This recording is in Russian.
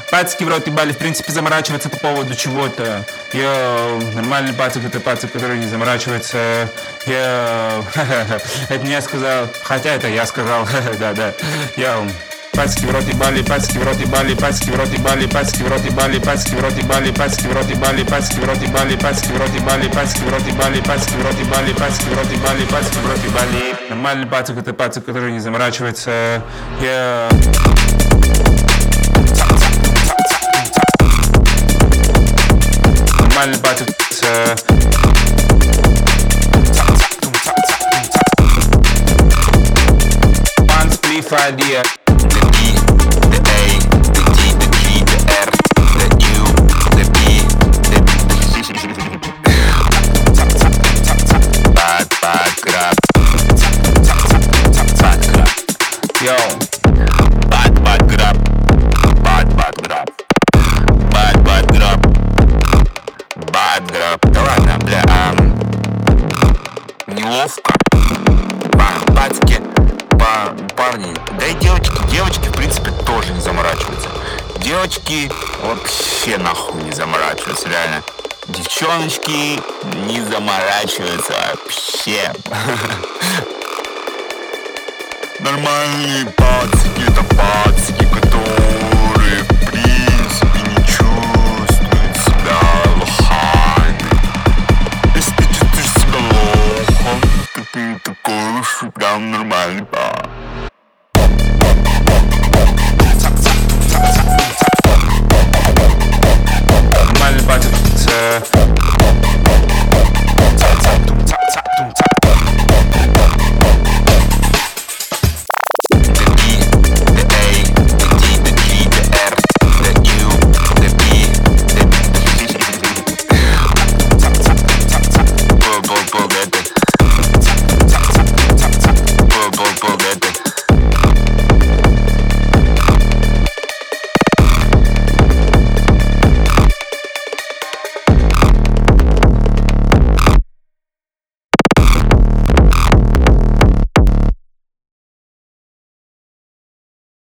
Пацики в рот ебали, в принципе, заморачиваться по поводу чего-то. Йоу, нормальный пацик — это пацик, который не заморачивается. Йоу, это не я сказал, хотя это я сказал, да-да. Йоу. Пацики в рот ебали, пацики в рот ебали, пацики в рот ебали, пацики в рот ебали, пацики в рот ебали, пацики в рот ебали, пацики в рот ебали, пацики в рот ебали, пацики в рот ебали, пацики в рот ебали, пацики в рот ебали, пацики в рот ебали. Нормальный пацик — это пацик, который не заморачивается. Нормальный пацик — one spliff idea. Yo, bad grab, bad grab, bad grab. Да ладно, бля, неловко. Пацки, парни, да и девочки в принципе тоже не заморачиваются. Девочки вообще нахуй не заморачиваются, реально. Девчоночки не заморачиваются вообще. Нормальные пацаны, это